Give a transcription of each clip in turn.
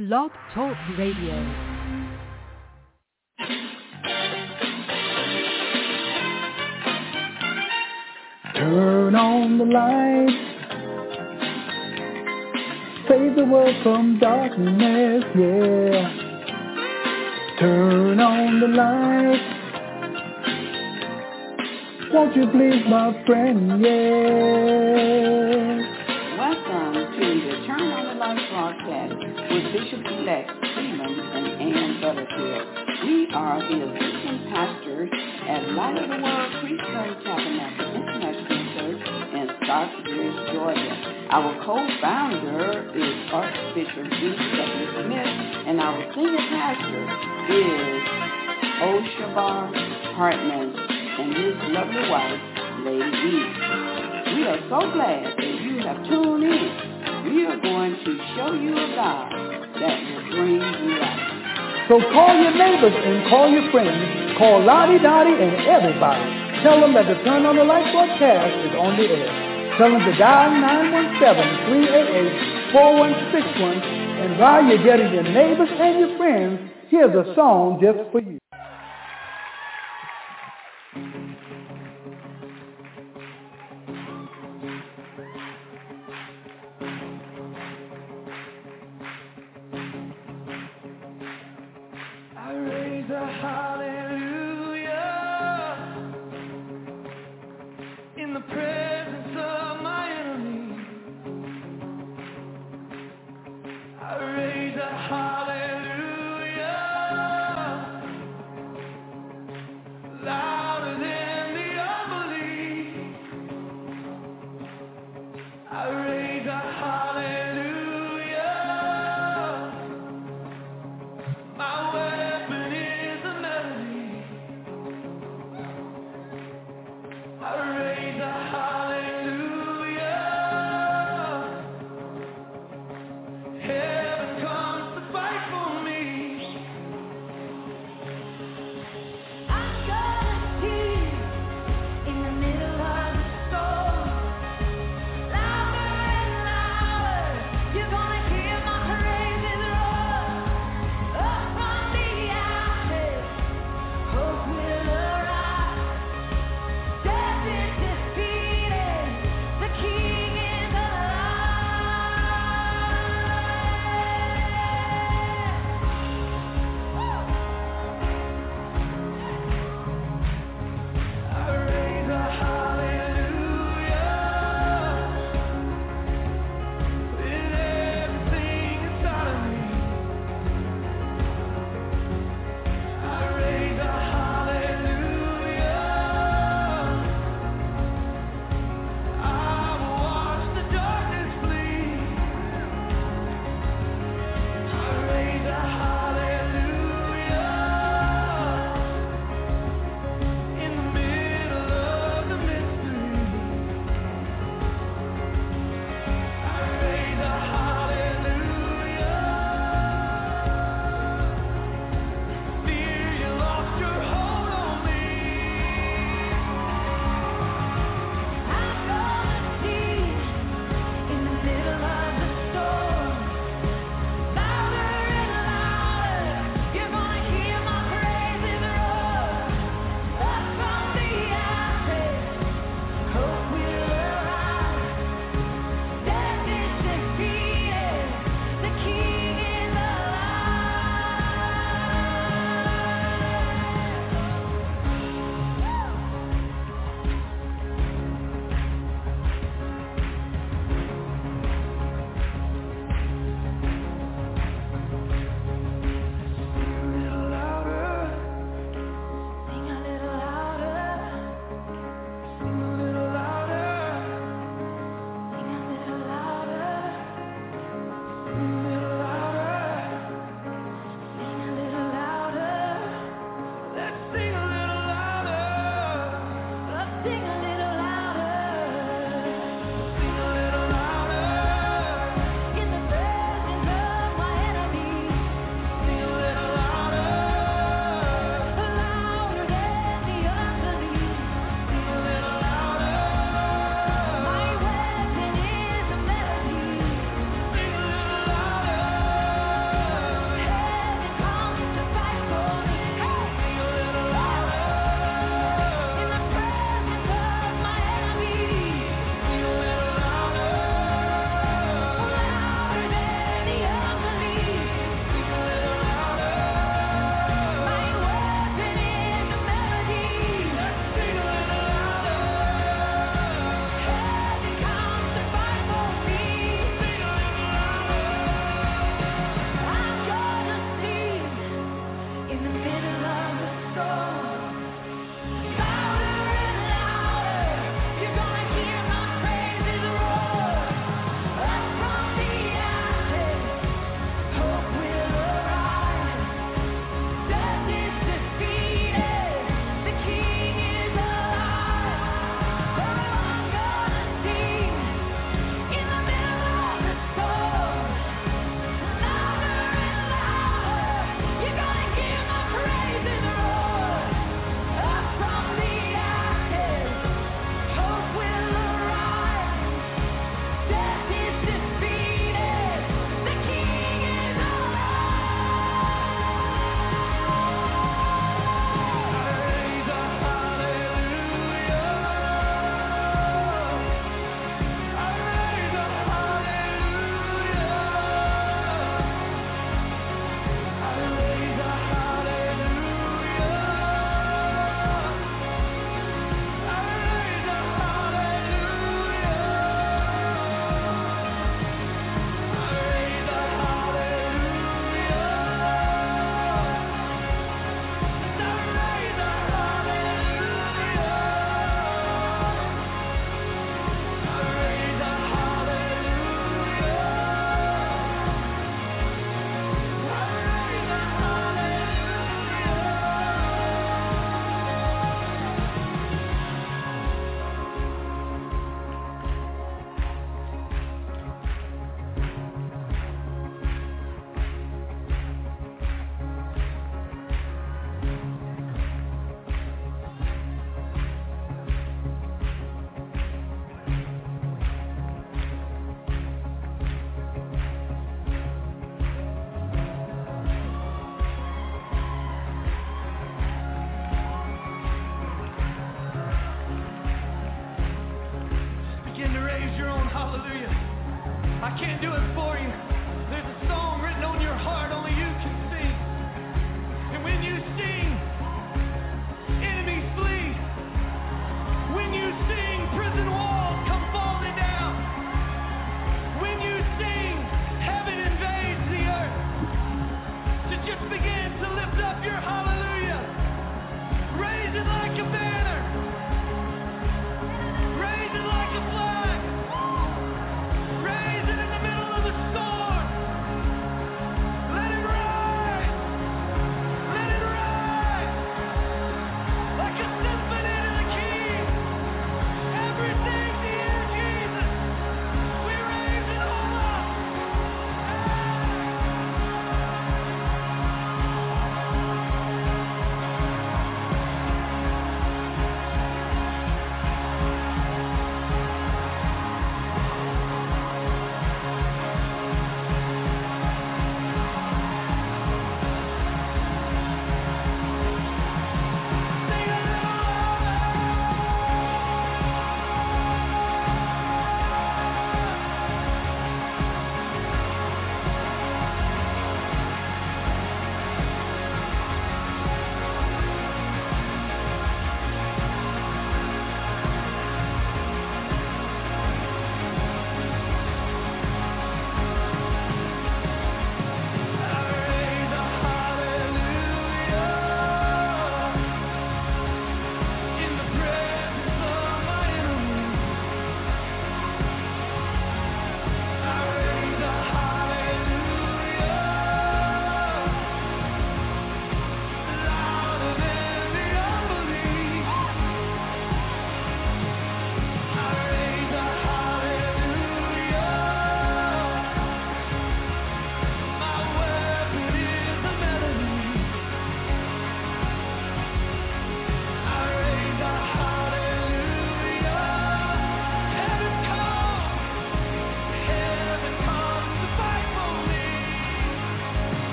Blog Talk Radio. Turn on the light, save the world from darkness, yeah. Turn on the light, won't you please, my friend, yeah. Welcome to the Turn on the Light broadcast with Bishop-elect Stephen and Ann Butterfield. We are the assistant pastors at Light of the World Christian Tabernacle International Church in Stockbridge, Georgia. Our co-founder is Archbishop D. W. Smith, and our senior pastor is Oshabar Hartman and his lovely wife, Lady Eve. We are so glad that you have tuned in. We are going to show you a God that will bring you life. So call your neighbors and call your friends. Call Lottie Dottie and everybody. Tell them that the Turn on the Light broadcast is on the air. Tell them to dial 917-388-4161. And while you're getting your neighbors and your friends, here's a song just for you. My weapon is a melody.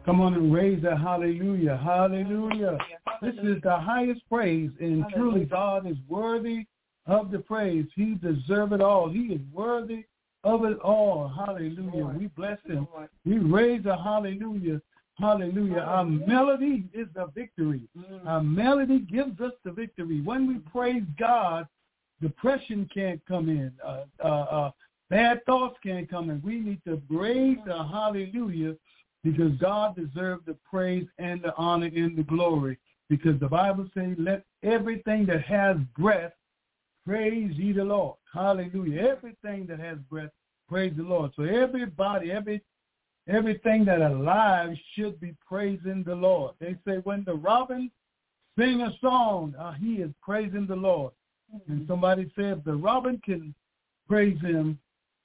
Come on and raise a hallelujah. Hallelujah. This is the highest praise, and truly God is worthy of the praise. He deserves it all. He is worthy of it all. Hallelujah. We bless him. We raise a hallelujah. Hallelujah. Our melody is the victory. Our melody gives us the victory. When we praise God, depression can't come in. Bad thoughts can't come in. We need to raise the hallelujah, because God deserves the praise and the honor and the glory. Because the Bible says, let everything that has breath praise ye the Lord. Hallelujah. Everything that has breath, praise the Lord. So everybody, everything that alive should be praising the Lord. They say when the robin sing a song, he is praising the Lord. And somebody said, if the robin can praise him,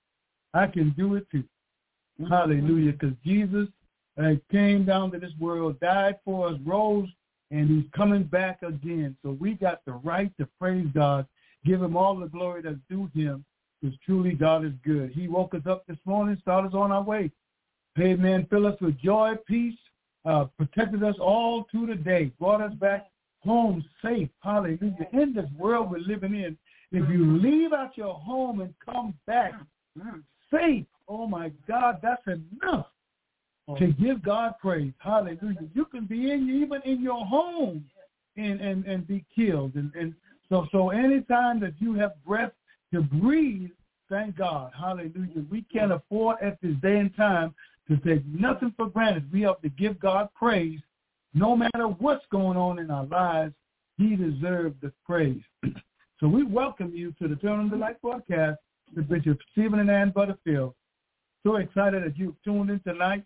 I can do it too. Hallelujah. Because Jesus came down to this world, died for us, rose, and he's coming back again. So we got the right to praise God, give him all the glory that's due him, because truly God is good. He woke us up this morning, started us on our way. Amen. Fill us with joy, peace, protected us all through the day, brought us back home safe. Hallelujah. In this world we're living in, if you leave out your home and come back safe, oh my God, that's enough to give God praise. Hallelujah. You can be even in your home and be killed. And so anytime that you have breath to breathe, thank God. Hallelujah. We can't afford at this day and time to take nothing for granted. We have to give God praise no matter what's going on in our lives. He deserves the praise. So we welcome you to the Turn on the Light broadcast with Bishop Stephen and Ann Butterfield. So excited that you've tuned in tonight,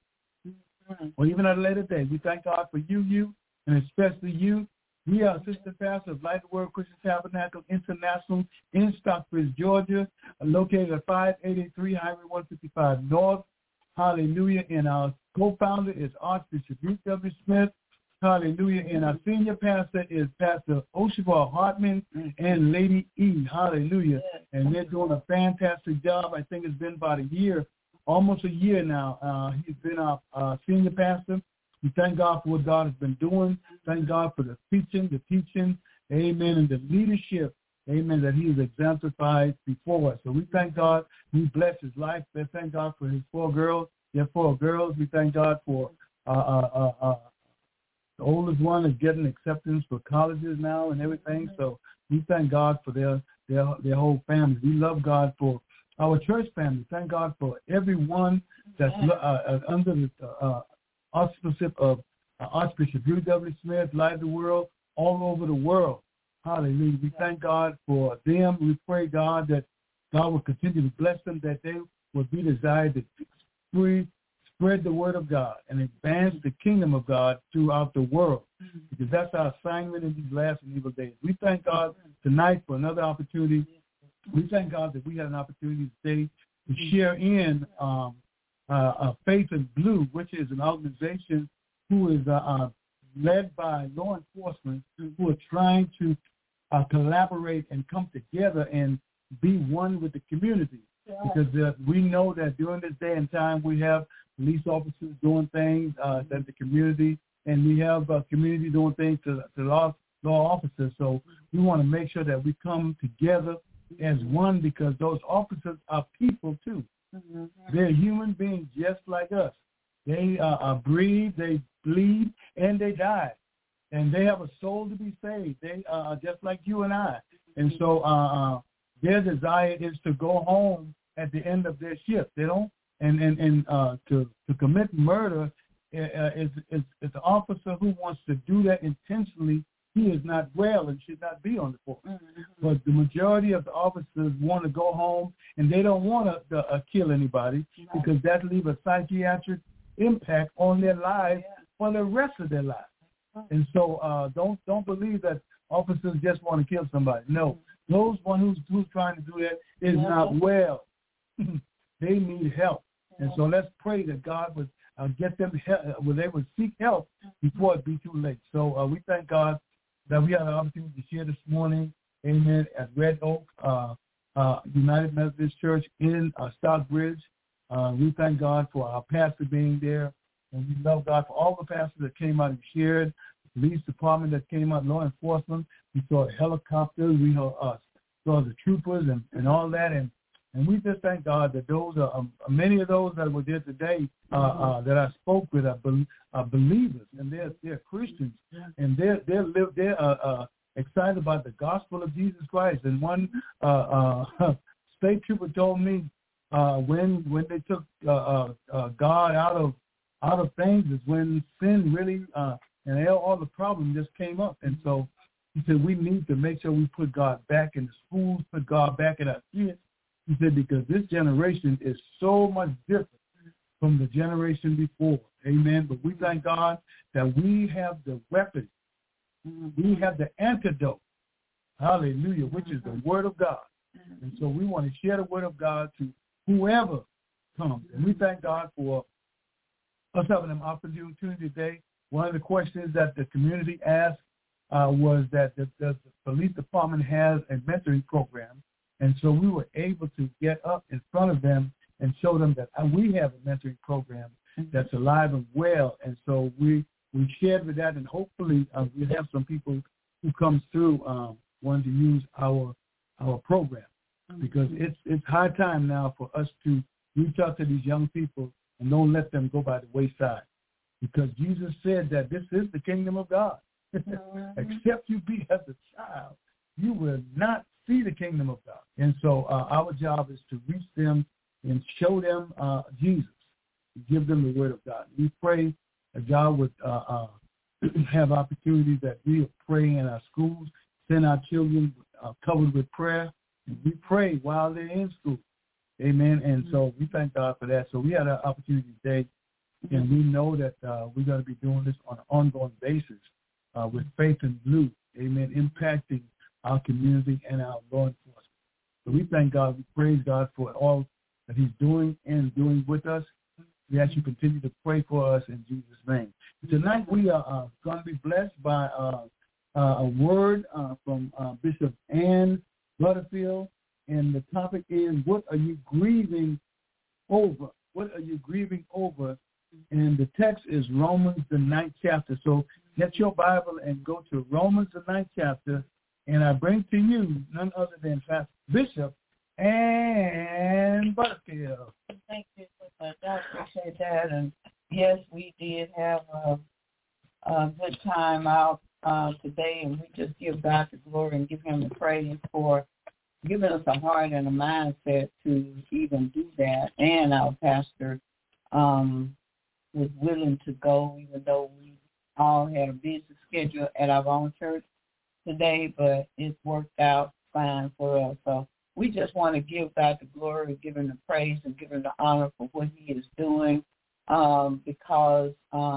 or even at a later date. We thank God for you, and especially you. We are assistant pastor of Light of the World Christian Tabernacle International in Stockbridge, Georgia, located at 5883 Highway 155 North. Hallelujah. And our co-founder is Archbishop Ruth W. Smith. Hallelujah. And our senior pastor is Pastor Oshabar Hartman and Lady E. Hallelujah. And they're doing a fantastic job. I think it's been about a year, almost a year now. He's been our senior pastor. We thank God for what God has been doing. Thank God for the teaching, amen, and the leadership, amen, that he has exemplified before us. So we thank God. We bless his life. We thank God for his 4 girls. There are 4 girls. We thank God for the oldest one is getting acceptance for colleges now and everything. So we thank God for their whole family. We love God for our church family. Thank God for everyone that's under the auspices of Archbishop Drew W. Smith, Light of the World, all over the world. Hallelujah. We thank God for them. We pray, God, that God will continue to bless them, that they will be desired to spread the word of God and advance the kingdom of God throughout the world, because that's our assignment in these last and evil days. We thank God tonight for another opportunity. We thank God that we had an opportunity today to share in Faith in Blue, which is an organization who is led by law enforcement who are trying to collaborate and come together and be one with the community. Because we know that during this day and time we have police officers doing things that the community, and we have community doing things to law officers. So we want to make sure that we come together as one, because those officers are people too. They're human beings just like us. They breathe, they bleed, and they die. And they have a soul to be saved. They are just like you and I. And so their desire is to go home at the end of their shift. They don't, and to commit murder is an officer who wants to do that intentionally. He is not well and should not be on the force. But the majority of the officers want to go home, and they don't want to kill anybody, because that leaves a psychiatric impact on their lives for the rest of their lives. And so don't believe that officers just want to kill somebody. No, those one who's trying to do that is not well. They need help. And so let's pray that God would get them help, where they would seek help before it be too late. So we thank God that we had an opportunity to share this morning, amen, at Red Oak United Methodist Church in Stockbridge. We thank God for our pastor being there. And we love God for all the pastors that came out and shared, the police department that came out, law enforcement. We saw helicopters. We saw the troopers and all that. And we just thank God that those are many of those that were there today that I spoke with are believers, and they're Christians, and they're excited about the gospel of Jesus Christ. And one state trooper told me when they took God out of things is when sin really and all the problems just came up. And so he said we need to make sure we put God back in the schools, put God back in our kids. He said, because this generation is so much different from the generation before. Amen. But we thank God that we have the weapon. We have the antidote. Hallelujah, which is the word of God. And so we want to share the word of God to whoever comes. And we thank God for us having an opportunity today. One of the questions that the community asked was that the police department has a mentoring program. And so we were able to get up in front of them and show them that we have a mentoring program that's alive and well. And so we shared with that, and hopefully we'll have some people who come through wanting to use our program, because it's high time now for us to reach out to these young people and don't let them go by the wayside, because Jesus said that this is the kingdom of God. Except you be as a child, you will not see the kingdom of God. And so our job is to reach them and show them Jesus, give them the word of God. We pray that God would have opportunities that we are praying in our schools, send our children covered with prayer, and we pray while they're in school. Amen. And so we thank God for that. So we had an opportunity today, and we know that we're going to be doing this on an ongoing basis with Faith in Blue, amen, impacting our community and our law enforcement. So we thank God, we praise God for all that he's doing and doing with us. We ask you to continue to pray for us in Jesus' name. Tonight we are going to be blessed by a word from Bishop Ann Butterfield, and the topic is, what are you grieving over? What are you grieving over? And the text is Romans, the 9th chapter. So get your Bible and go to Romans, the 9th chapter, and I bring to you none other than Bishop Ann Butterfield. Thank you so much. I appreciate that. And yes, we did have a good time out today, and we just give God the glory and give him the praise for giving us a heart and a mindset to even do that. And our pastor was willing to go, even though we all had a busy schedule at our own church today, but it's worked out fine for us. So we just want to give God the glory, give him the praise, and give him the honor for what he is doing, because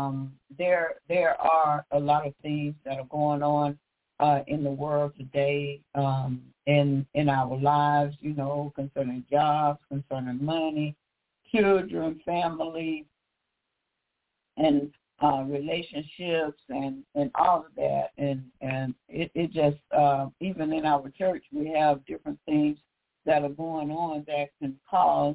there are a lot of things that are going on in the world today, in our lives, you know, concerning jobs, concerning money, children, family, and relationships, and all of that. And it just, even in our church, we have different things that are going on that can cause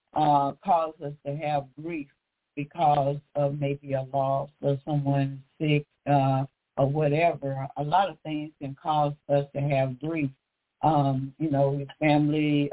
us to have grief because of maybe a loss or someone sick or whatever. A lot of things can cause us to have grief. You know, your family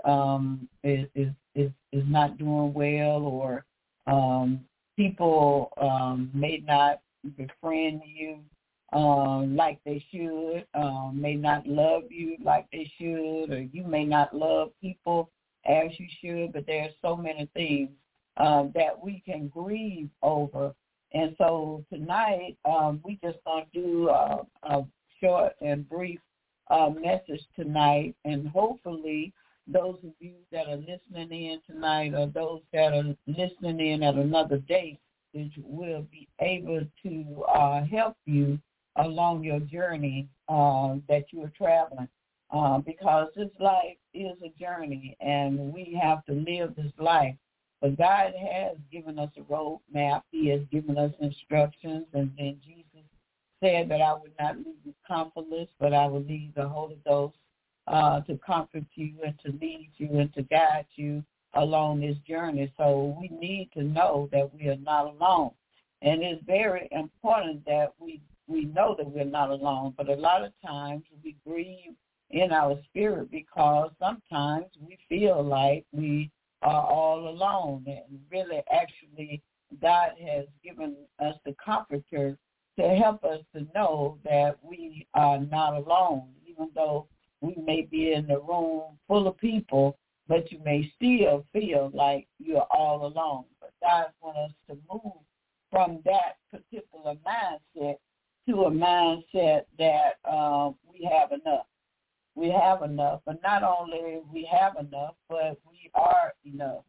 is not doing well, or people may not befriend you like they should, may not love you like they should, or you may not love people as you should. But there are so many things that we can grieve over. And so tonight we just going to do a short and brief message tonight, and hopefully those of you that are listening in tonight, or those that are listening in at another date, which will be able to help you along your journey that you are traveling, because this life is a journey, and we have to live this life. But God has given us a road map. He has given us instructions, and then Jesus said that I would not leave you comfortless, but I will leave the Holy Ghost to comfort you and to lead you and to guide you along this journey. So we need to know that we are not alone. And it's very important that we know that we're not alone. But a lot of times we grieve in our spirit because sometimes we feel like we are all alone. And really, actually, God has given us the Comforter to help us to know that we are not alone, even though we may be in a room full of people, but you may still feel like you're all alone. But God wants us to move from that particular mindset to a mindset that we have enough. We have enough, but not only we have enough, but we are enough.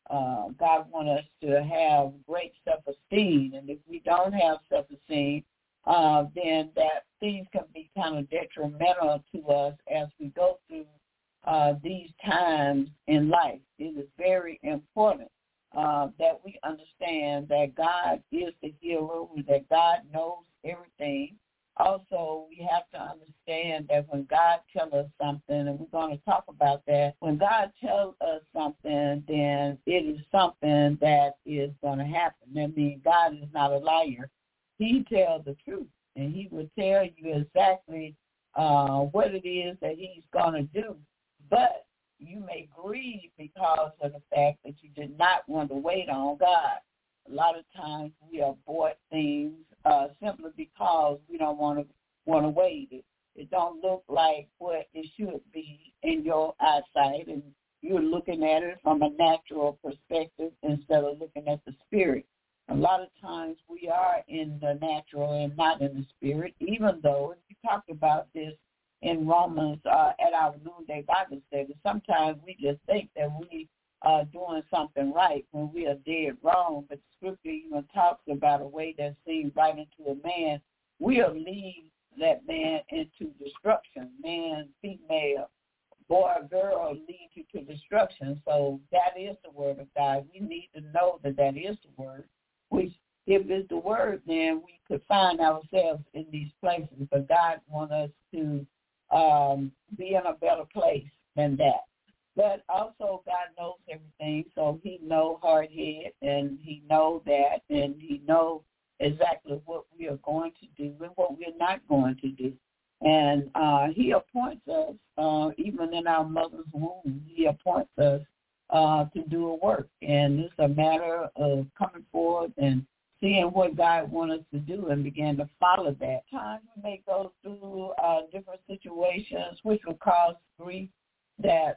God wants us to have great self-esteem, and if we don't have self-esteem, then that things can be kind of detrimental to us as we go through these times in life. It is very important that we understand that God is the healer, that God knows everything. Also, we have to understand that when God tells us something, and we're going to talk about that, when God tells us something, then it is something that is going to happen. I mean, God is not a liar. He tells the truth, and he will tell you exactly what it is that he's going to do. But you may grieve because of the fact that you did not want to wait on God. A lot of times we abort things simply because we don't want to wait. It don't look like what it should be in your eyesight, and you're looking at it from a natural perspective instead of looking at the spirit. A lot of times we are in the natural and not in the spirit, even though, and we talked about this in Romans at our noonday Bible study, sometimes we just think that we are doing something right when we are dead wrong. But Scripture even talks about a way that seems right into a man will lead that man into destruction. Man, female, boy, girl lead you to destruction. So that is the word of God. We need to know that that is the word. Which, if it's the word, then we could find ourselves in these places. But God wants us to be in a better place than that. But also God knows everything, so he knows hard head, and he knows that, and he knows exactly what we are going to do and what we're not going to do. And he appoints us, even in our mother's womb, he appoints us to do a work. And it's a matter of coming forward and seeing what God wants us to do and begin to follow that. Times we may go through different situations which will cause grief that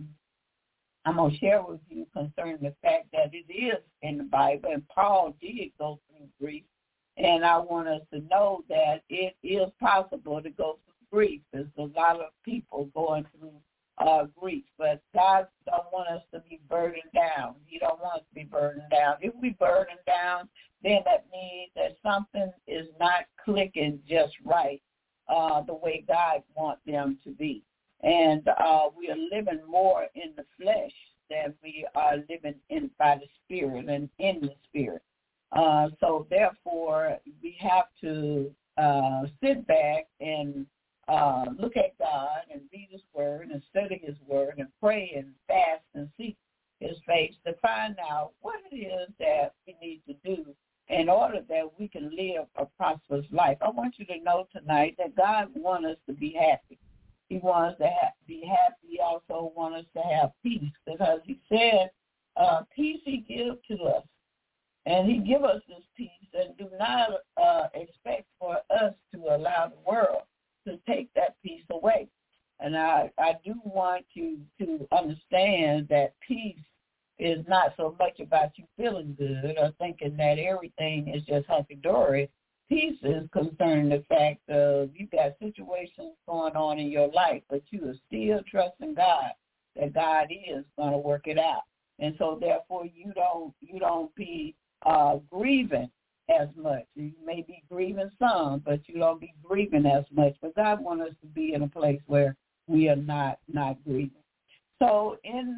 I'm going to share with you concerning the fact that it is in the Bible, and Paul did go through grief. And I want us to know that it is possible to go through grief. There's a lot of people going through grief, but God don't want us to be burdened down. He don't want us to be burdened down. If we burden down, then that means that something is not clicking just right the way God wants them to be. And we are living more in the flesh than we are living in by the Spirit and in the Spirit. So therefore, we have to sit back and look at God and read his word and study his word and pray and fast and seek his face to find out what it is that we need to do in order that we can live a prosperous life. I want you to know tonight that God wants us to be happy. He wants us to be happy. He also wants us to have peace, because he said peace he gives to us. And he give us this peace, and do not expect for us to allow the world to take that peace away. And I do want you to understand that peace is not so much about you feeling good or thinking that everything is just hunky-dory. Peace is concerning the fact of you got situations going on in your life, but you are still trusting God, that God is going to work it out. And so therefore you don't be grieving as much. You may be grieving some, but you don't be grieving as much. But God wants us to be in a place where we are not grieving. So in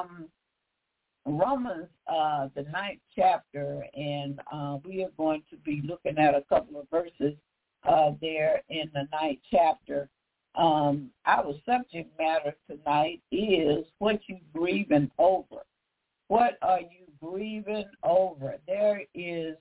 Romans, the 9th chapter, and we are going to be looking at a couple of verses there in the 9th chapter. Our subject matter tonight is what you grieving over. What are you grieving over? There is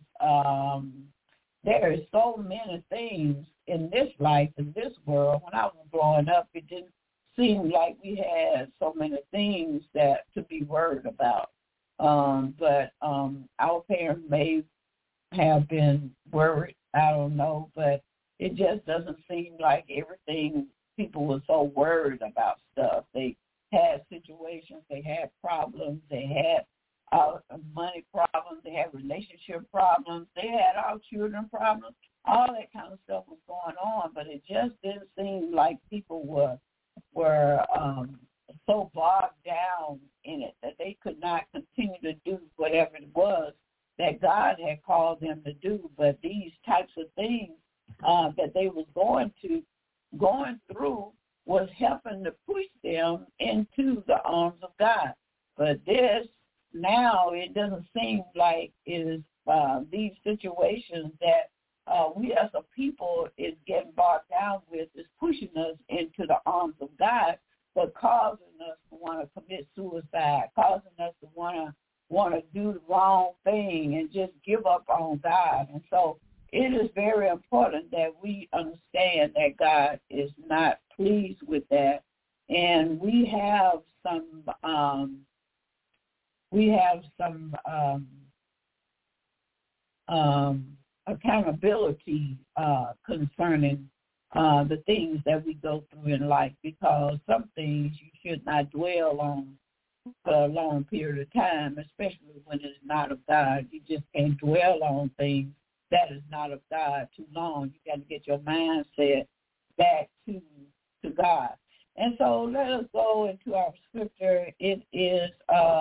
so many things in this life, in this world. When I was growing up, it didn't seem like we had so many things that to be worried about. But our parents may have been worried. I don't know, but it just doesn't seem like everything, people were so worried about stuff. They had situations, they had problems, they had money problems, they had relationship problems, they had our children problems, all that kind of stuff was going on, but it just didn't seem like people were so bogged down in it that they could not continue to do whatever it was that God had called them to do. But these types of things that they was going through was helping to push them into the arms of God. But this, now it doesn't seem like it is these situations that we as a people is getting bogged down with is pushing us into the arms of God, but causing us to want to commit suicide, causing us to want to do the wrong thing and just give up on God. And so it is very important that we understand that God is not pleased with that. And we have some accountability concerning the things that we go through in life, because some things you should not dwell on for a long period of time, especially when it's not of God. You just can't dwell on things that is not of God too long. You got to get your mindset back to God. And so let us go into our scripture. It is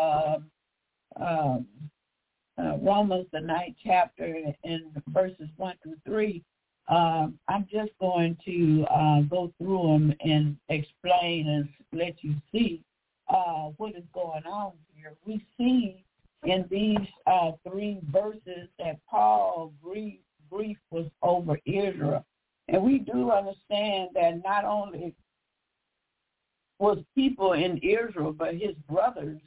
Romans, the 9th chapter, in verses 1 through 3. I'm just going to go through them and explain and let you see what is going on here. We see in these 3 verses that Paul's grief was over Israel. And we do understand that not only was people in Israel, but his brothers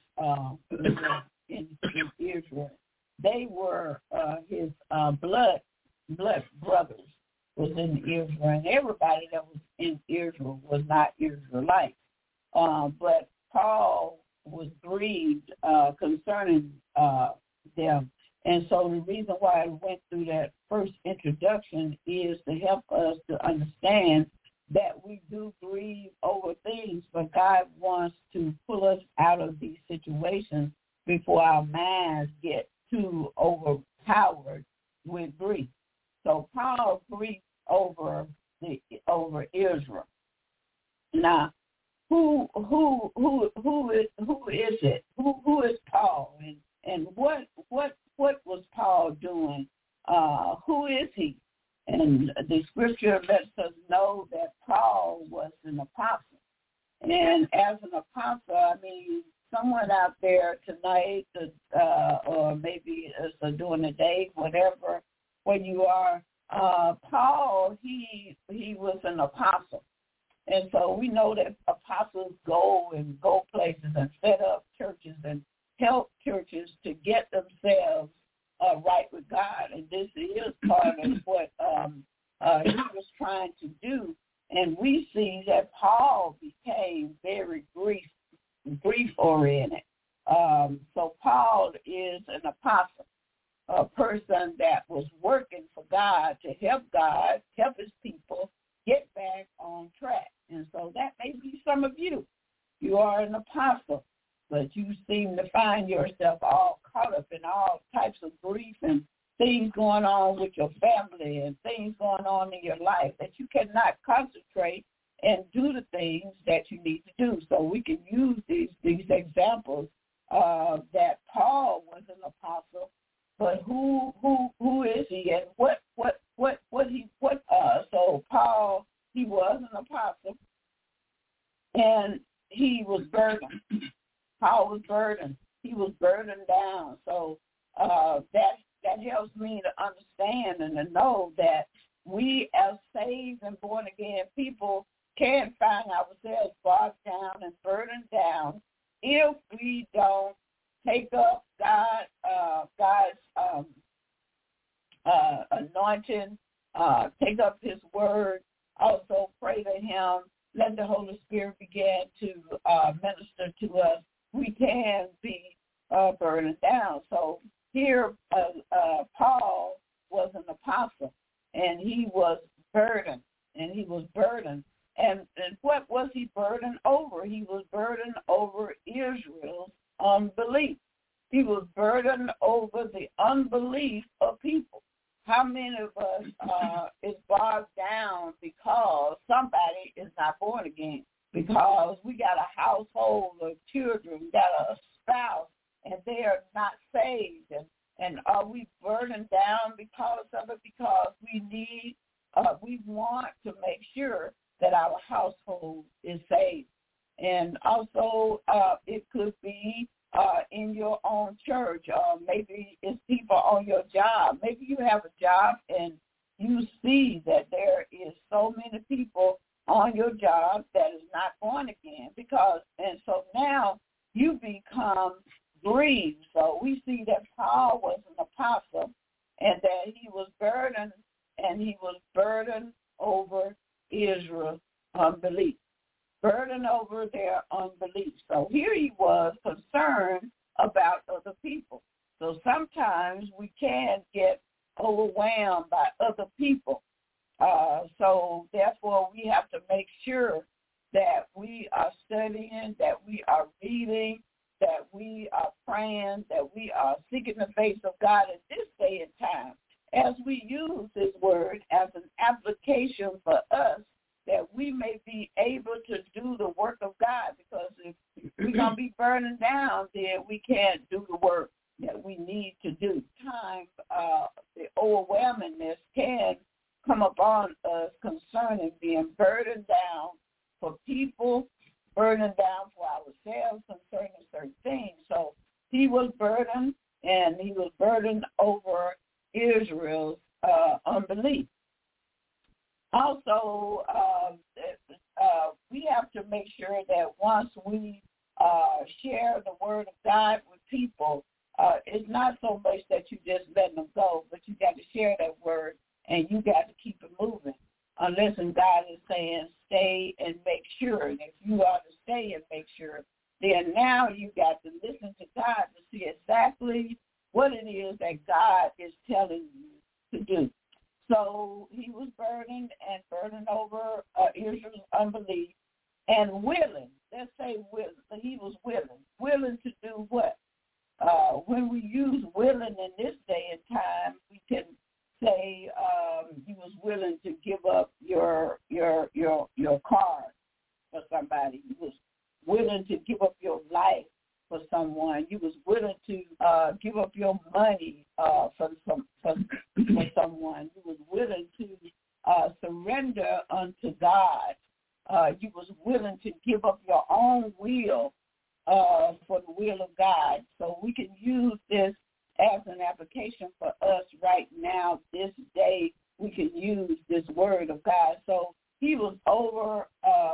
in Israel. They were his blood brothers was in Israel, and everybody that was in Israel was not Israelite. But Paul was grieved concerning them. And so the reason why I went through that first introduction is to help us to understand that we do grieve over things, but God wants to pull us out of these situations before our minds get too overpowered with grief. So Paul grieved over Israel. Now, who is it? Who is Paul? And what was Paul doing? Who is he? And the scripture lets us know that Paul was an apostle. And as an apostle, I mean, someone out there tonight, or maybe during the day, whatever, when you are, Paul, he was an apostle. And so we know that apostles go places and set up churches and help churches to get themselves right with God. And this is part of what he was trying to do. And we see that Paul became very grief-oriented. So Paul is an apostle, a person that was working for God to help his people get back on track. And so that may be some of you. You are an apostle, but you seem to find yourself all caught up in all types of grief and things going on with your family and things going on in your life that you cannot concentrate and do the things that you need to do. So we can use these examples that Paul was an apostle, but who is he and so Paul, he was an apostle, and he was burdened. Paul was burdened. He was burdened down. So that helps me to understand and to know that we as saved and born again people can find ourselves bogged down and burdened down if we don't take up God's anointing, take up his word, also pray to him, let the Holy Spirit begin to minister to us, we can be burdened down. So here Paul was an apostle, and he was burdened, And what was he burdened over? He was burdened over Israel's unbelief. He was burdened over the unbelief of people. How many of us is bogged down because somebody is not born again? Because we got a household of children, we got a spouse, and they are not saved. And are we burdened down because of it? Because we want to make sure that our household is saved. And also it could be in your own church, or maybe it's people on your job. Maybe you have a job and you see that there is so many people on your job that is not born again, and so now you become grieved. So we see that Paul was an apostle and that he was burdened, and he was burdened over Israel's unbelief. Burden over their unbelief. So here he was concerned about other people. So sometimes we can get overwhelmed by other people. So therefore we have to make sure that we are studying, that we are reading, that we are praying, that we are seeking the face of God in this day and time as we use his word as an application for us, that we may be able to do the work of God, because if we're going to be burning down, then we can't do the work that we need to do. Time, the overwhelmingness can come upon us concerning being burdened down for people, burdened down for ourselves concerning certain things. So he was burdened, and he was burdened over Israel's unbelief. Also, we have to make sure that once we share the word of God with people, it's not so much that you just let them go, but you got to share that word, and you got to keep it moving. Unless God is saying stay and make sure. And if you are to stay and make sure, then now you got to listen to God to see exactly what it is that God is telling you to do. So he was burdened over Israel's unbelief, and willing. Let's say willing. He was willing to do what? When we use willing in this day and time, we can say he was willing to give up your car for somebody. He was willing to give up your life for someone. You was willing to give up your money for someone. You was willing to surrender unto God. You was willing to give up your own will for the will of God. So we can use this as an application for us right now, this day. We can use this word of God. So he was over,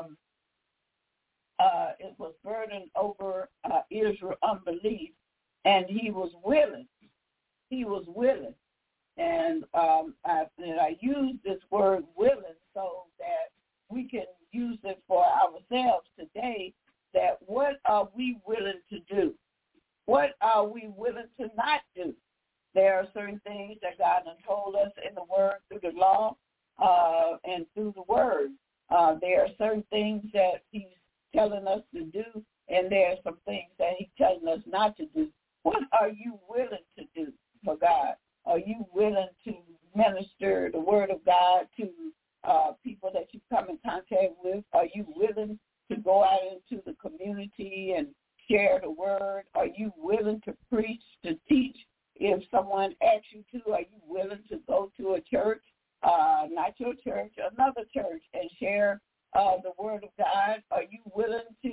it was burdened over Israel unbelief, and he was willing. He was willing. And I use this word willing so that we can use it for ourselves today, that what are we willing to do? What are we willing to not do? There are certain things that God has told us in the word through the law and through the word. There are certain things that he's telling us to do, and there are some things that he's telling us not to do. What are you willing to do for God? Are you willing to minister the word of God to people that you come in contact with? Are you willing to go out into the community and share the word? Are you willing to preach, to teach? If someone asks you to, are you willing to go to a church, not your church, another church, and share the word of God? Are you willing to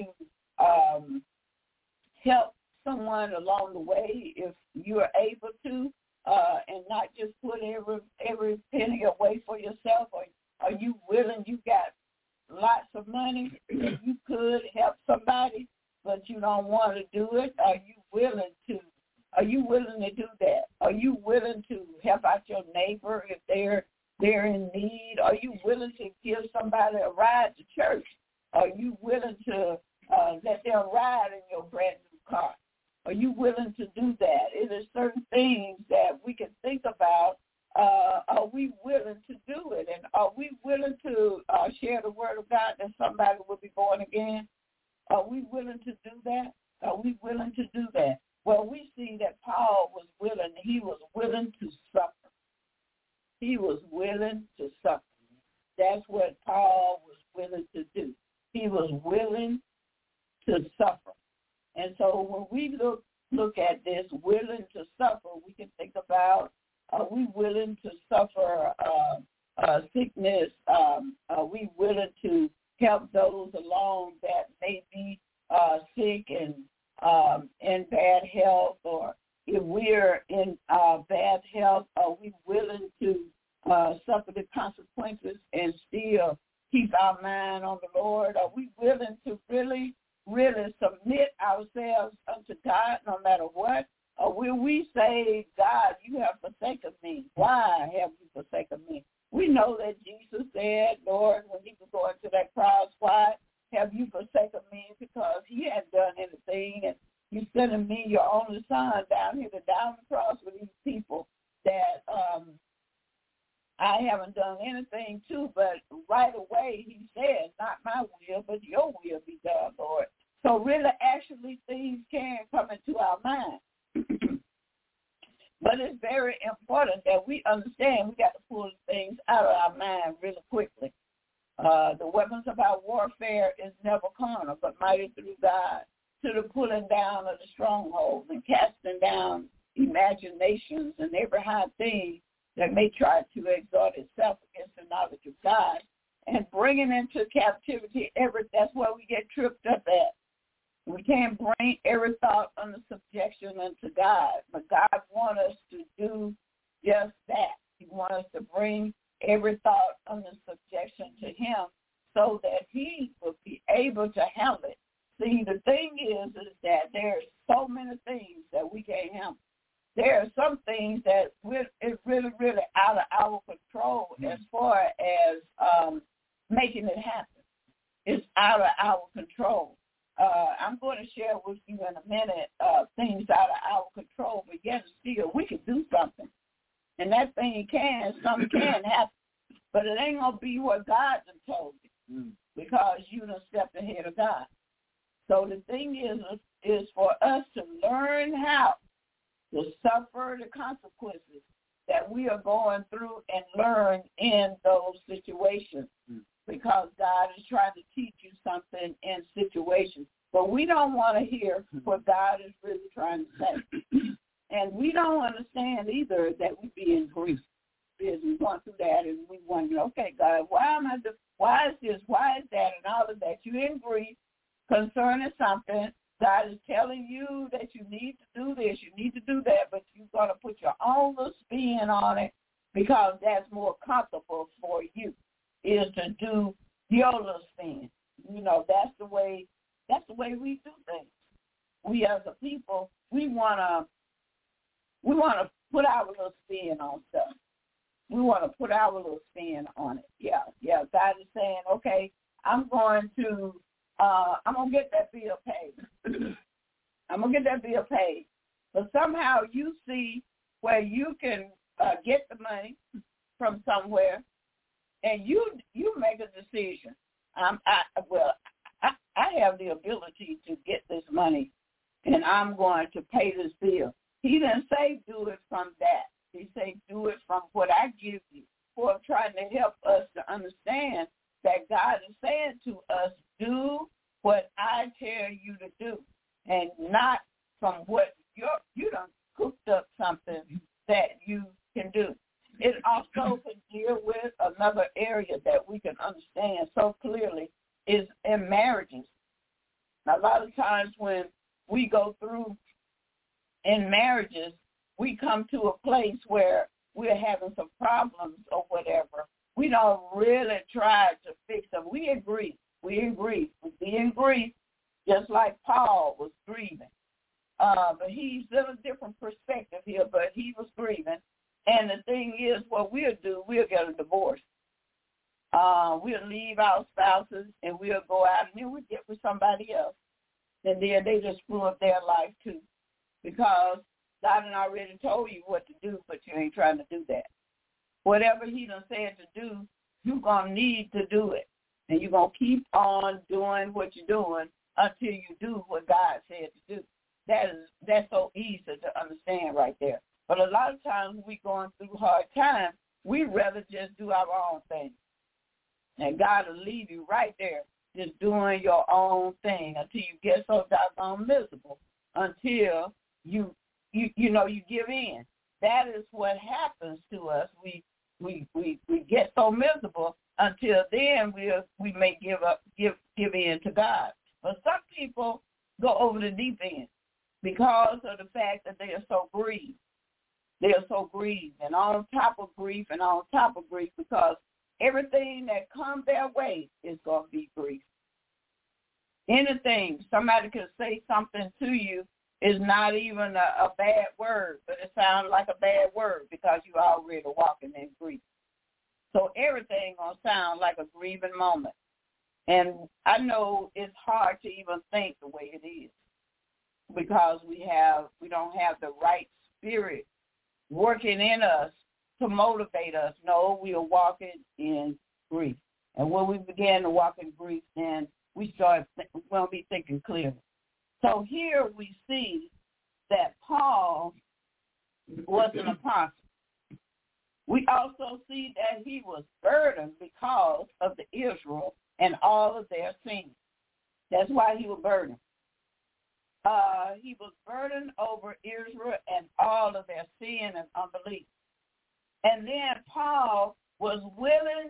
help someone along the way if you are able to, and not just put every penny away for yourself? Or are you willing? You got lots of money, and you could help somebody. but you don't want to do it? Are you willing to? Are you willing to do that? Are you willing to help out your neighbor if they're in need? Are you willing to give somebody a ride to church? Are you willing to let them ride in your brand new car? Are you willing to do that? It is certain things that we can think about. Are we willing to do it? And are we willing to share the word of God that somebody will be born again? Are we willing to do that? Are we willing to do that? Well, we see that Paul was willing. He was willing to suffer. He was willing to suffer. That's what Paul was willing to do. He was willing to suffer. And so when we look at this, willing to suffer, we can think about, are we willing to suffer sickness? Are we willing to help those along that may be sick and in bad health? Or if we're in bad health, are we willing to suffer the consequences and still keep our mind on the Lord? Are we willing to really submit ourselves unto God no matter what? Or will we say, God, you have forsaken me. Why have you forsaken me? We know that Jesus said, Lord, when he was going to that cross, why have you forsaken me? Because he hadn't done anything, and you sending me your only son down here to die on the cross with these people that I haven't done anything to, but right away he said, not my will, but your will be done, Lord. So really, actually, things can come into our mind. But it's very important that we understand we got to pull things out of our mind really quickly. The weapons of our warfare is never carnal, but mighty through God to the pulling down of the strongholds and casting down imaginations and every high thing that may try to exalt itself against the knowledge of God, and bringing into captivity that's where we get tripped up at. We can't bring every thought under subjection unto God, but God wants us to do just that. He wants us to bring every thought under subjection to him so that he will be able to handle it. See, the thing is that there's so many things that we can't handle. There are some things that is really, really out of our control as far as making it happen. It's out of our control. I'm going to share with you in a minute things out of our control, but yet still we can do something. And that thing something can happen. But it ain't going to be what God done told you because you done stepped ahead of God. So the thing is for us to learn how to suffer the consequences that we are going through and learn in those situations because God is trying to teach you something in situations. But we don't want to hear what God is really trying to say. And we don't understand either that we be in grief. Because we went through that and we wonder, okay, God, why is this, why is that, and all of that. You're in grief concerning something. God is telling you that you need to do this, you need to do that, but you're going to put your own little spin on it because that's more comfortable for you, is to do your little spin. You know, that's the way we do things. We as a people, we want to put our little spin on stuff. We want to put our little spin on it. Yeah. God is saying, okay, I'm going to get that bill paid. I'm going to get that bill paid. But somehow you see where you can get the money from somewhere, and you make a decision. I have the ability to get this money, and I'm going to pay this bill. He didn't say do it from that. He said do it from what I give you. For trying to help us to understand that God is saying to us, do what I tell you to do, and not from what you done cooked up something that you can do. It also can deal with another area that we can understand so clearly is in marriages. A lot of times when we go through in marriages, we come to a place where we're having some problems or whatever. We don't really try to fix them. We agree. We be in grief. just like Paul was grieving. But he's in a different perspective here, but he was grieving. And the thing is, what we'll do, we'll get a divorce. We'll leave our spouses, and we'll go out, and then we'll get with somebody else. And then they just screw up their life, too, because God had already told you what to do, but you ain't trying to do that. Whatever he done said to do, you're going to need to do it. And you're going to keep on doing what you're doing until you do what God said to do. That's so easy to understand right there. But a lot of times we going through hard times, we'd rather just do our own thing. And God will leave you right there just doing your own thing until you get so doggone miserable, until you give in. That is what happens to us. We get so miserable until then we may give in to God. But some people go over the deep end because of the fact that they are so grieved. They are so grieved, and on top of grief and on top of grief, because everything that comes their way is going to be grief. Anything, somebody can say something to you is not even a bad word, but it sounds like a bad word because you're already walking in grief. So everything going to sound like a grieving moment. And I know it's hard to even think the way it is because we don't have the right spirit working in us to motivate us. No, we are walking in grief. And when we begin to walk in grief, then we won't be thinking clearly. So here we see that Paul was an apostle. We also see that he was burdened because of the Israel and all of their sins. That's why he was burdened. He was burdened over Israel and all of their sin and unbelief. And then Paul was willing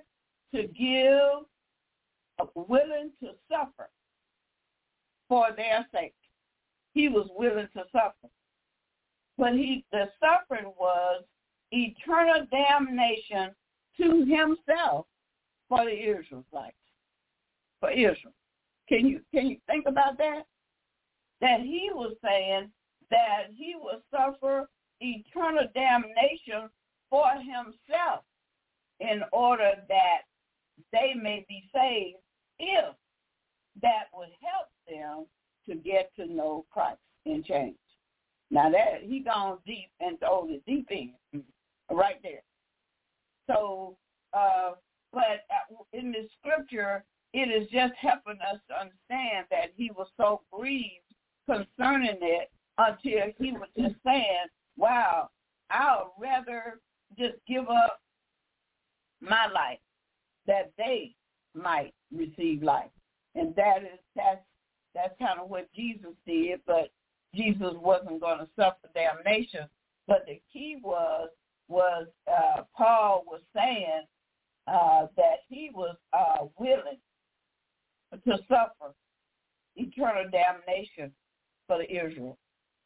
to suffer for their sake. He was willing to suffer. But the suffering was eternal damnation to himself for the Israelites, for Israel. Can you think about that? That he was saying that he will suffer eternal damnation for himself in order that they may be saved, if that would help them to get to know Christ and change. Now that he gone deep and told the deep end right there. So, but in the scripture, it is just helping us to understand that he was so grieved concerning it until he was just saying, wow, I'll rather just give up my life that they might receive life. And that's kind of what Jesus did, but Jesus wasn't going to suffer damnation. But the key was Paul was saying that he was willing to suffer eternal damnation for Israel,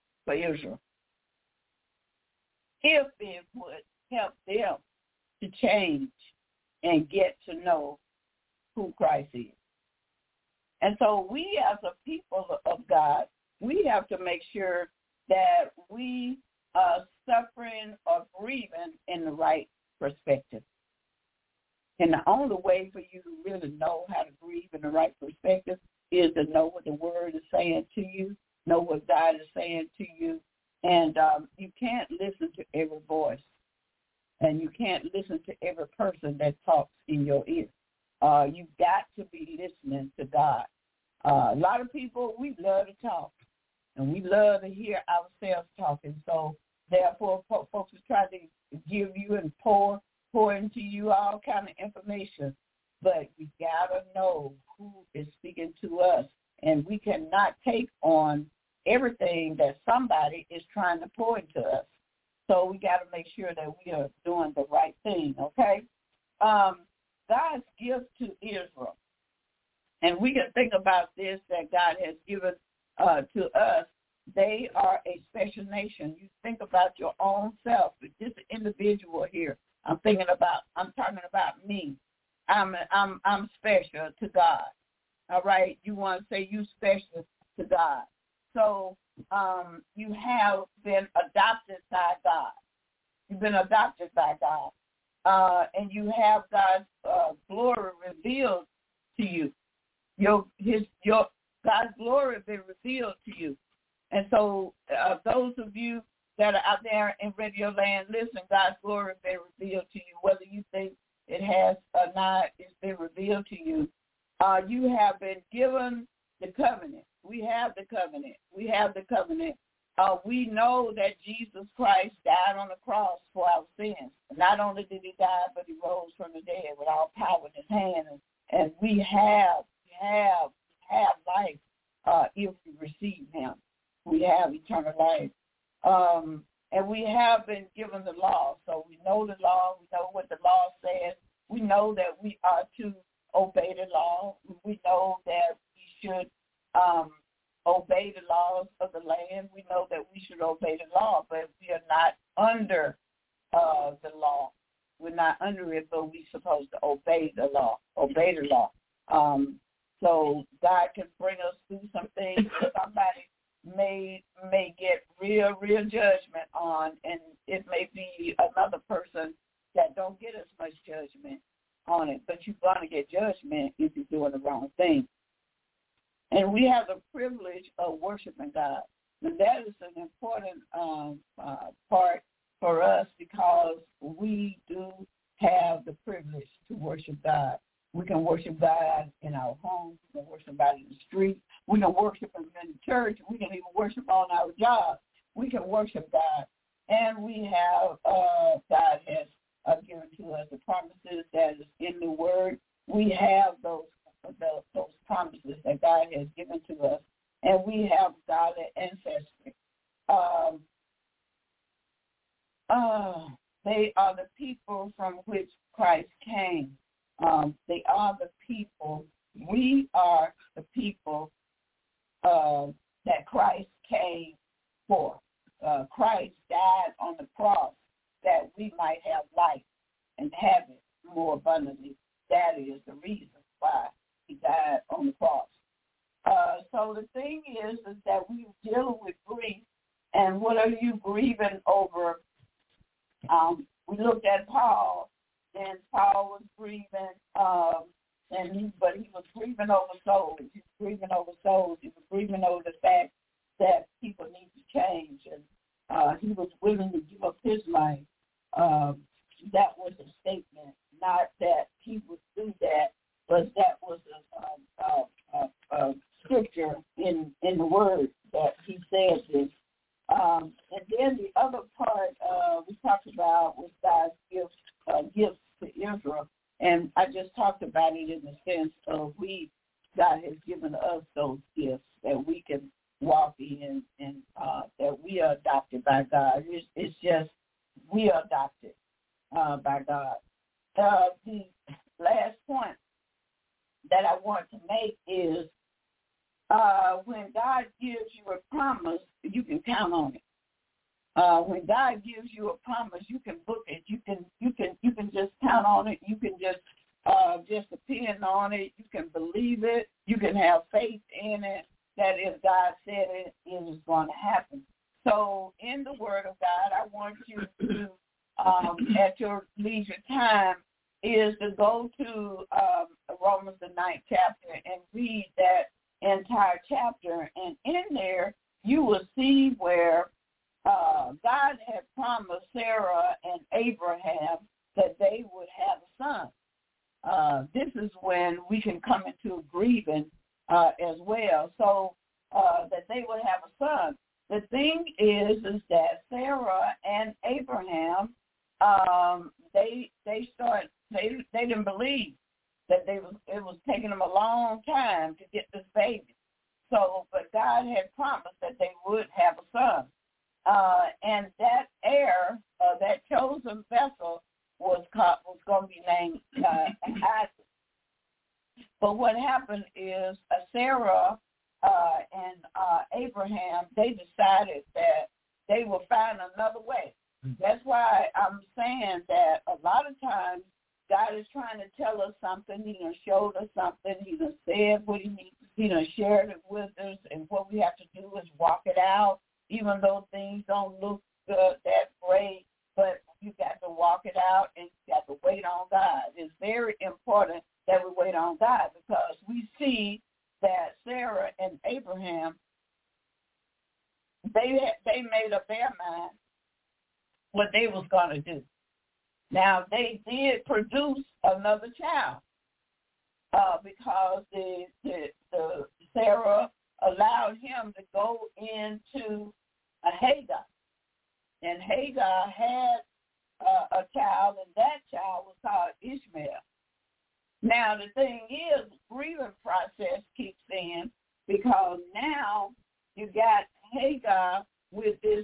if it would help them to change and get to know who Christ is. And so we as a people of God, we have to make sure that we are suffering or grieving in the right perspective. And the only way for you to really know how to grieve in the right perspective is to know what the Word is saying to you, know what God is saying to you. And you can't listen to every voice. And you can't listen to every person that talks in your ear. You've got to be listening to God. A lot of people, we love to talk. And we love to hear ourselves talking. So, therefore, folks are trying to give you and pour into you all kind of information. But we got to know who is speaking to us. And we cannot take on everything that somebody is trying to pour into us. So we got to make sure that we are doing the right thing, okay? God's gift to Israel. And we can think about this, that God has given to us. They are a special nation. You think about your own self. This individual here, I'm talking about me. I'm special to God. All right? You want to say you special to God. So you have been adopted by God. You've been adopted by God. And you have God's glory revealed to you. Your God's glory has been revealed to you. And so those of you that are out there in Radio Land, listen, God's glory has been revealed to you. Whether you think it has or not, it's been revealed to you. You have been given the covenant. We have the covenant. We have the covenant. We know that Jesus Christ died on the cross for our sins. Not only did he die, but he rose from the dead with all power in his hand. And we have life if we receive him. We have eternal life. And we have been given the law. So we know the law. We know what the law says. We know that we are to obey the law. We know that we should obey the laws of the land. We know that we should obey the law, but we are not under the law. We're not under it, but we're supposed to obey the law. So God can bring us through some things that somebody may get real judgment on, and it may be another person that don't get as much judgment on it, but you're going to get judgment if you're doing the wrong thing. And we have the privilege of worshiping God. And that is an important part for us because we do have the privilege to worship God. We can worship God in our homes. We can worship God in the street. We can worship him in the church. We can even worship on our job. We can worship God. And we have, God has given to us the promises that is in the Word. We have those promises that God has given to us, and we have godly ancestry. They are the people from which Christ came. They are the people. We are the people that Christ came for. Christ died on the cross that we might have life and have it more abundantly. That is the reason why he died on the cross. So the thing is that we're dealing with grief, and what are you grieving over? We looked at Paul, and Paul was grieving, but he was grieving over souls. He was grieving over souls. He was grieving over the fact that people need to change, and he was willing to give up his life. That was a statement, not that he would do that, but that was a scripture in the Word that he said this. And then the other part we talked about was God's gifts to Israel, and I just talked about it in the sense of God has given us those gifts that we can walk in, and that we are adopted by God. It's just we are adopted by God. The last point that I want to make is when God gives you a promise, you can count on it. When God gives you a promise, you can book it. You can just count on it. You can just depend on it. You can believe it. You can have faith in it that if God said it, it is going to happen. So in the Word of God, I want you to, at your leisure time, is to go to Romans the 9th chapter and read that entire chapter. And in there, you will see where God had promised Sarah and Abraham that they would have a son. This is when we can come into grieving as well, so that they would have a son. The thing is that Sarah and Abraham, they didn't believe that it was taking them a long time to get this baby. So, but God had promised that they would have a son. And that heir, that chosen vessel, was going to be named Isaac. But what happened is Sarah and Abraham, they decided that they will find another way. That's why I'm saying that a lot of times God is trying to tell us something. He done showed us something. He done said what he needs to He done shared it with us, and what we have to do is walk it out, even though things don't look good, that great, but you got to walk it out and you got to wait on God. It's very important that we wait on God, because we see that Sarah and Abraham, they made up their mind what they was going to do. Now, they did produce another child because the Sarah allowed him to go into a Hagar. And Hagar had a child, and that child was called Ishmael. Now, the thing is, the grieving process kicks in, because now you got Hagar with this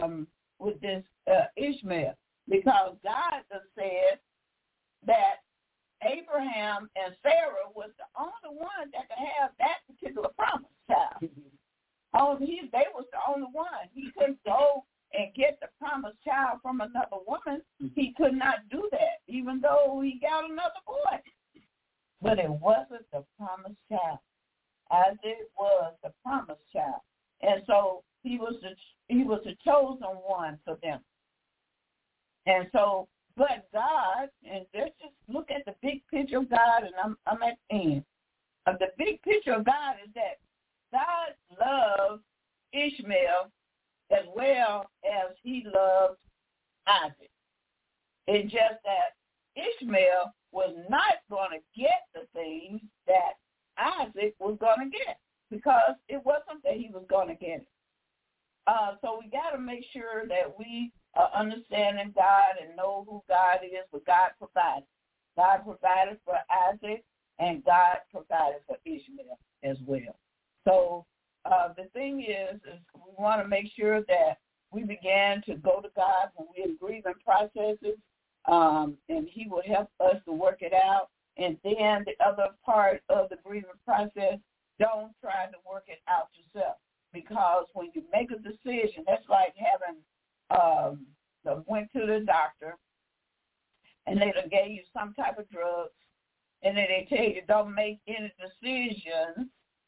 Ishmael, because God has said that Abraham and Sarah was the only one that could have that particular promise child. They was the only one. He couldn't go and get the promised child from another woman. He could not do that, even though he got another boy. But it wasn't the promised child. Isaac was the promised child. And so he was the chosen one for them. And so, but God, and let's just look at the big picture of God, and I'm at the end. The big picture of God is that God loved Ishmael as well as he loved Isaac. It's just that Ishmael was not going to get the things that Isaac was going to get, because it wasn't that he was going to get it. So we got to make sure that we are understanding God and know who God is, what God provided. God provided for Isaac, and God provided for Ishmael as well. So the thing is we want to make sure that we begin to go to God when we're in grieving processes, and he will help us to work it out. And then the other part of the grieving process, don't try to work it out yourself, because when you make a decision, that's like having went to the doctor and they done gave you some type of drugs, and then they tell you don't make any decisions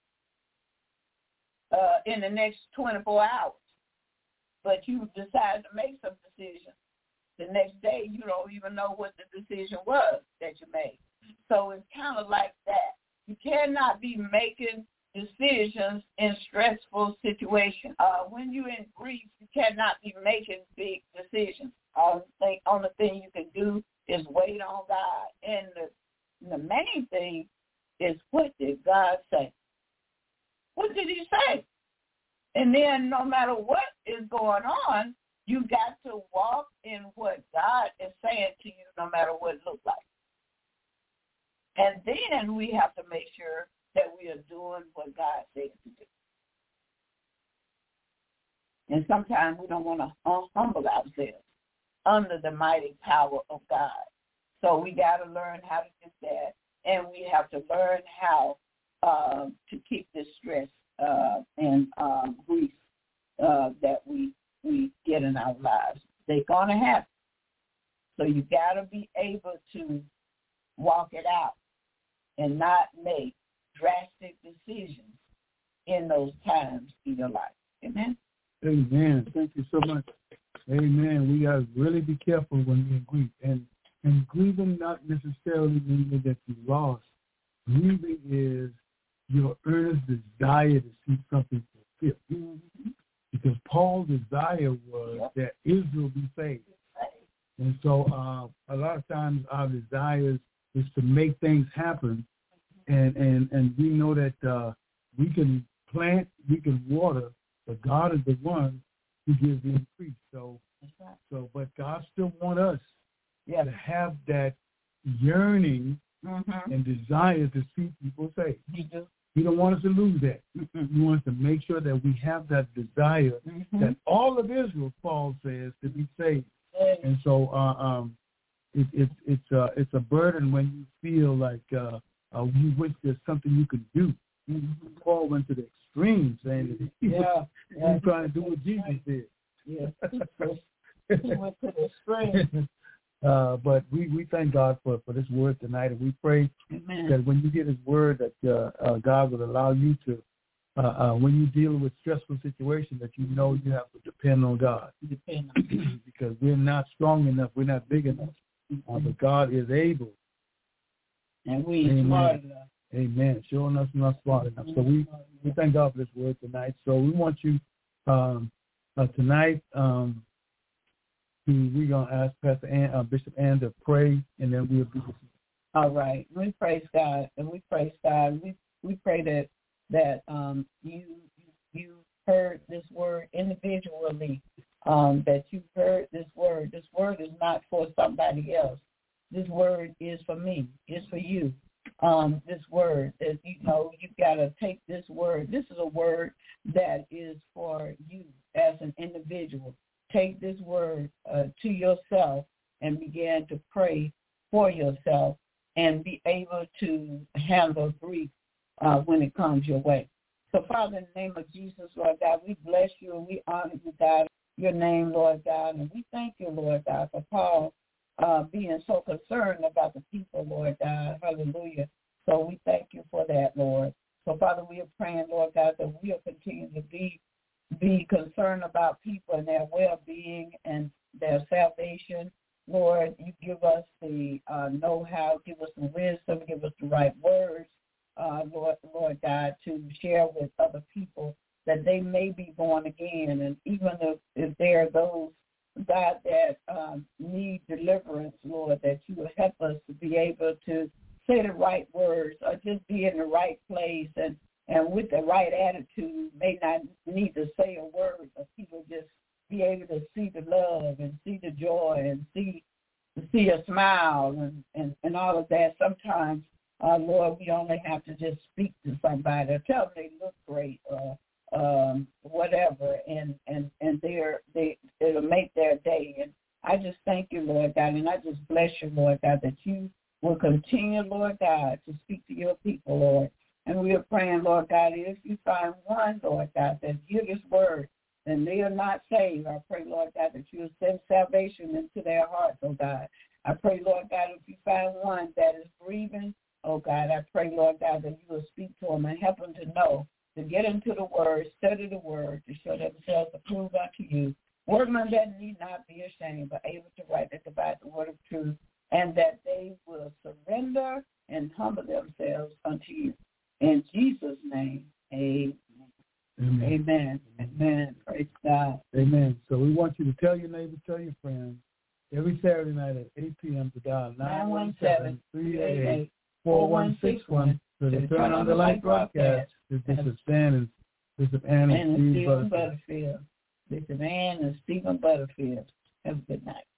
in the next 24 hours. But you decide to make some decisions. The next day, you don't even know what the decision was that you made. So it's kind of like that. You cannot be making decisions in stressful situations. When you're in grief, you cannot be making big decisions. Only thing you can do is wait on God. And the main thing is, what did God say? What did he say? And then no matter what is going on, you got to walk in what God is saying to you, no matter what it looks like. And then we have to make sure that we are doing what God says to do. And sometimes we don't want to humble ourselves under the mighty power of God. So we got to learn how to do that, and we have to learn how to keep this stress and grief that we get in our lives. They're going to happen. So you got to be able to walk it out and not make drastic decisions in those times in your life. Amen? Amen. Thank you so much. Amen. We got to really be careful when we grieve. And grieving not necessarily meaning that you lost. Grieving is your earnest desire to see something fulfilled. Mm-hmm. Because Paul's desire was that Israel be saved. And so a lot of times our desires is to make things happen. And we know that we can plant, we can water, but God is the one who gives the increase. But God still wants us to have that yearning and desire to see people saved. He don't want us to lose that. He wants to make sure that we have that desire that all of Israel, Paul says, to be saved. And so it's a burden when you feel like you wish there's something you can do. Paul went to the extreme, saying that he was trying to do what Jesus did. Yeah, he went to the extreme. But we thank God for this word tonight, and we pray that when you get his word that God will allow you to, when you're dealing with stressful situations, that you know you have to depend on God. Because we're not strong enough, we're not big enough, but God is able. And we are smart enough. Amen. Showing us not smart enough. So we thank God for this word tonight. So we want you tonight, we're going to ask Pastor Bishop Ann to pray, and then we'll be. All right. We praise God, and we praise God. We pray that you heard this word individually, that you heard this word. This word is not for somebody else. This word is for me. It's for you. This word is, you've got to take this word. This is a word that is for you as an individual. Take this word to yourself and begin to pray for yourself and be able to handle grief when it comes your way. So, Father, in the name of Jesus, Lord God, we bless you and we honor you, God, your name, Lord God. And we thank you, Lord God, for Paul being so concerned about the people, Lord God. Hallelujah. So we thank you for that, Lord. So, Father, we are praying, Lord God, that we'll continue to be concerned about people and their well-being and their salvation. Lord, you give us the know-how, give us the wisdom, give us the right words, Lord God, to share with other people that they may be born again. And even if there are those, God, that need deliverance, Lord, that you will help us to be able to say the right words or just be in the right place and with the right attitude, may not need to say a word, but people just be able to see the love and see the joy and see a smile and all of that. Sometimes, Lord, we only have to just speak to somebody or tell them they look great or whatever, and it'll make their day. And I just thank you, Lord God, and I just bless you, Lord God, that you will continue, Lord God, to speak to your people, Lord. And we are praying, Lord God, if you find one, Lord God, that hear this word, and they are not saved, I pray, Lord God, that you will send salvation into their hearts, oh God. I pray, Lord God, if you find one that is grieving, oh God, I pray, Lord God, that you will speak to them and help them to know, to get into the word, study the word, to show themselves approved unto you. Workmen that need not be ashamed, but able to rightly divide the word of truth, and that they will surrender and humble themselves unto you. In Jesus' name, amen. Amen. Amen. Praise God. Amen. So we want you to tell your neighbors, tell your friends, every Saturday night at 8 p.m. to dial 917-388-4161 to the Turn on the Light broadcast. This is Bishop Ann and Stephen Butterfield. Bishop Ann and Stephen Butterfield. Have a good night.